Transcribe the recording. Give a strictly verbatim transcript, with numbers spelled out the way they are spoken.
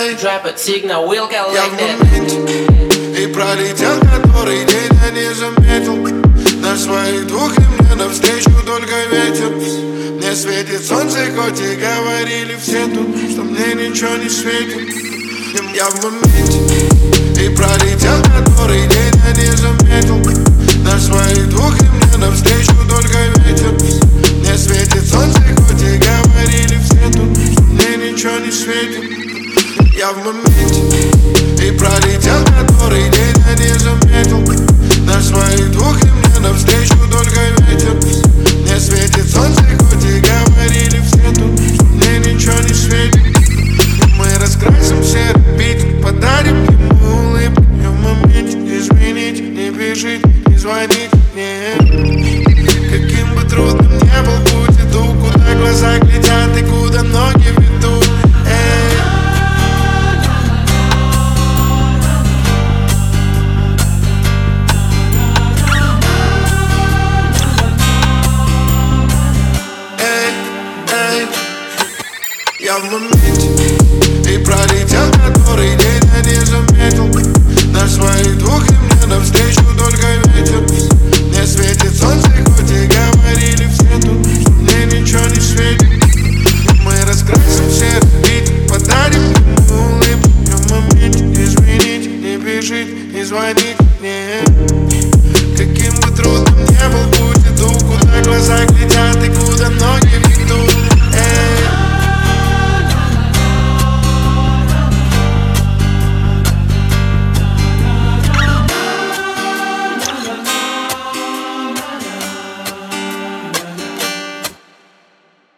Drop it, signal, we'll Я collect в that. моменте и пролетел который день, я не заметил. На своих двух и мне навстречу только ветер. Мне светит солнце, хоть и говорили все тут, что мне ничего не светит. Я в моменте и пролетел который день, я не заметил. На своих двух и мне навстречу только ветер. Мне светит солнце, хоть и говорили все тут, что мне ничего не светит. Я в моменте и пролетел который день, я не заметил. На своих двух и мне навстречу только ветер. Мне светит солнце, хоть и говорили все тут, что мне ничего не светит. Мы раскрасим все бит, подарим ему улыбку. Я в моменте, извините, не бежите, не звоните мне. Каким бы трудным не был путь, иду, куда глаза глядят и куда ноги ведут. Эй. Я в моменте и пролетел который день, я не заметил. На своих двух и мне навстречу только ветер. Мне светит